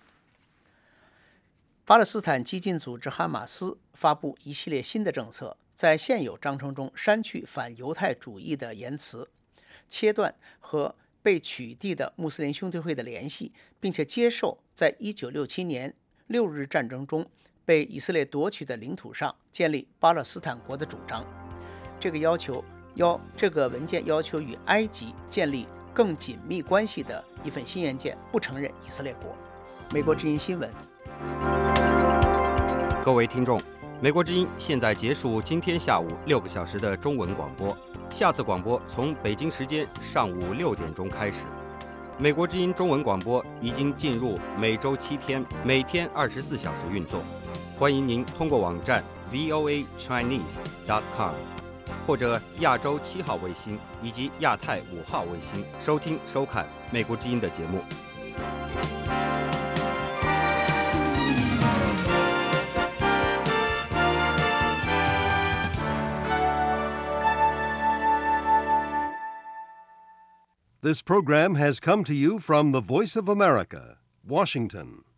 巴勒斯坦激进组织哈马斯发布一系列新的政策，在现有章程中删去反犹太主义的言辞，切断和被取缔的穆斯林兄弟会的联系，并且接受在1967年6日战争中被以色列夺取的领土上建立巴勒斯坦国的主张。这个文件要求与埃及建立更紧密关系的一份新文件不承认以色列国。美国之音新闻。 各位听众，美国之音现在结束今天下午6个小时的中文广播，下次广播从北京时间上午6点钟开始。美国之音中文广播已经进入每周7天，每天24小时运作。欢迎您通过网站 voachinese.com 或者亚洲7号卫星以及亚太5号卫星收听收看美国之音的节目。 This program has come to you from the Voice of America, Washington.